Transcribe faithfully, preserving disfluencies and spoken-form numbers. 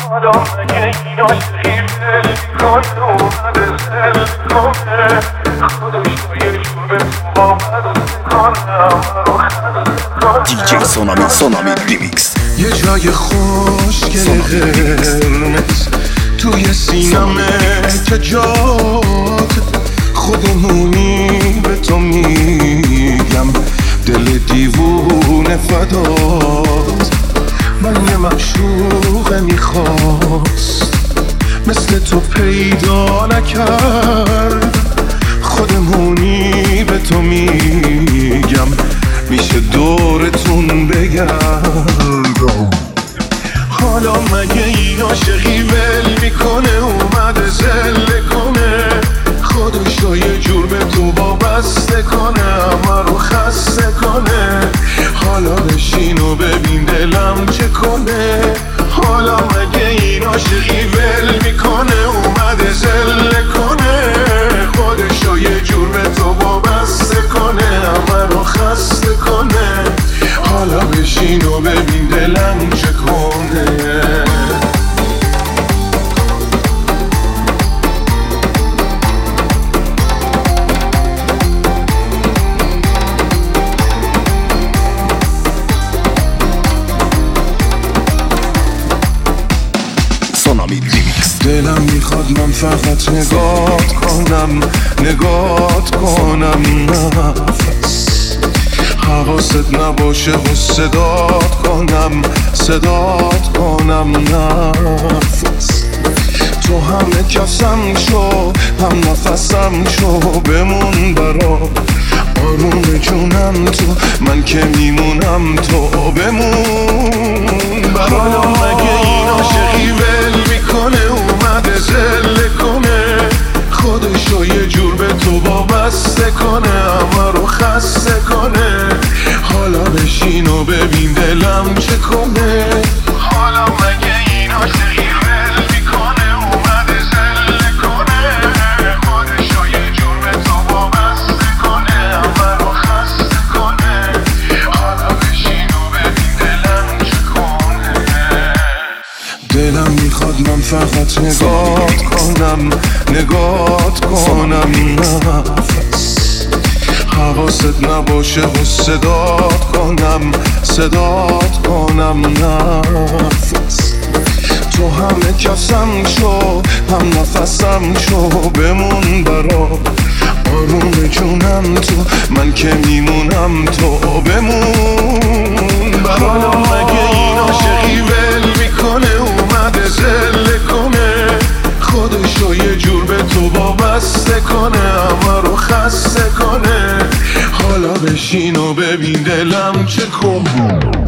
حالا مگه این عاشقی دل میکنه اومده سل کنه خودش رو یه جور به تو وابسته کنه رو خسته کنه دیجی سونامی سونامی ریمیکس. یه جای خوشگل قرمز توی سینمه که جات خودمونی به تو میگم دل دیوونه فدات. من یه معشوق میخواست مثل تو پیدا نکرد خودمونی به تو میگم میشه دورتون بگردم. حالا مگه این عاشقی ول میکنه اومده زله کنه خودش رو یه جور به تو وابسته کنه همه رو خسته کنه. حالا بشین و ببین دلم چه کنه. حالا مگه این عاشقی ول میکنه اومده زله کنه خودش رو یه جور به تو وابسته کنه همه رو خسته کنه. حالا بشین و ببین دلم چه کنه. دلم میخواد من فقط نگات کنم نگات کنم نفس حواست نباشه و صدات کنم صدات کنم نفس. تو همه کسم شو هم نفسم شو بمون برا آروم جونم تو من که میمونم تو بمون برا. حالا مگه این عاشقی ول میکنه اومده زله کنه خودش رو یه جور به تو وابسته کنه همه رو خسته کنه. حالا بشین و ببین دلم چه کنه. حالا مگه این عاشقی ول میکنه اومده زله کنه خودش رو یه جور به تو وابسته کنه همه رو خسته کنه. حالا بشین و ببین دلم چه کنه. دلم میخواد من فقط نگات کنم نگات کنم نفس حواست نباشه و صدات کنم صدات کنم نفس. تو همه کسم شو هم نفسم شو بمون برا آروم جونم تو من که میمونم تو بمون برا. حالا مگه این عاشقی ول میکنه اومده زله کنه خودش رو یه جور به تو وابسته کنه همه رو خسته کنه. حالا بشین و ببین دلم چه کنه.